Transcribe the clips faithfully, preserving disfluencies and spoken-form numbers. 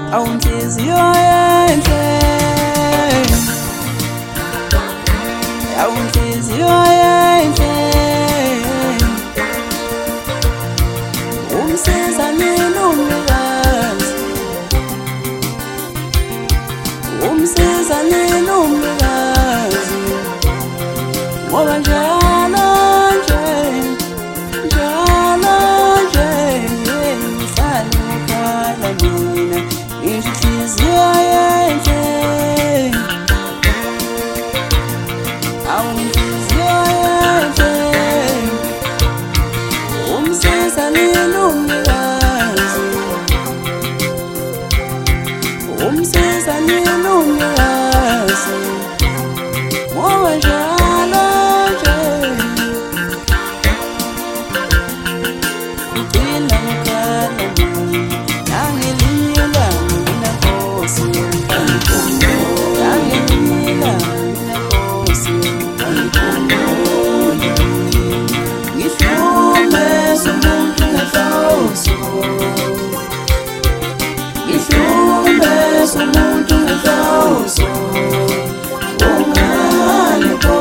awunhliziyo yenhle, awunhliziyo yenhle, umsizanile umnikazi, umsizanile umnikazi, ngoba njalo nje, njalo nje ngihlale ukhala mina inhliziyo yenhle, awunhliziyo yenhle, umsizanile umnikazi, umsizanile umnikazi, ngoba njalo nje ngigcina ngikhala nangelinye ilanga mina Nkosi, nangelinye ilanga mina Nkosi, ngihlukumeza umuntu ngenhloso, ngihlukumeza umuntu ngenhloso, ungani bo,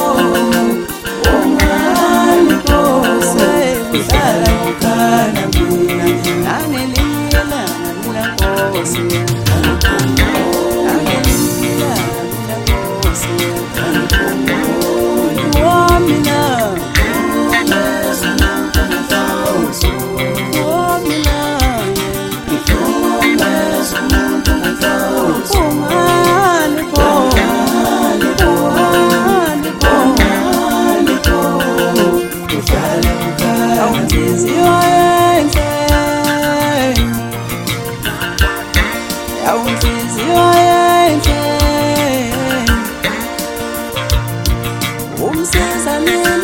ungani bo, ngihlala ngikhala mina nangelinye ilanga mina Nkosi, nangelinye ilanga mina Nkosi, oh mina, ngihlukumeza umuntu ngenhloso, oh mina, ngihlukumeza umuntu ngenhloso, ungani bo, ungani bo, ungani bo, ungani bo, ngihlala ngikhala awunhliziyo yenhle, awunhliziyo yenhle, umsizanile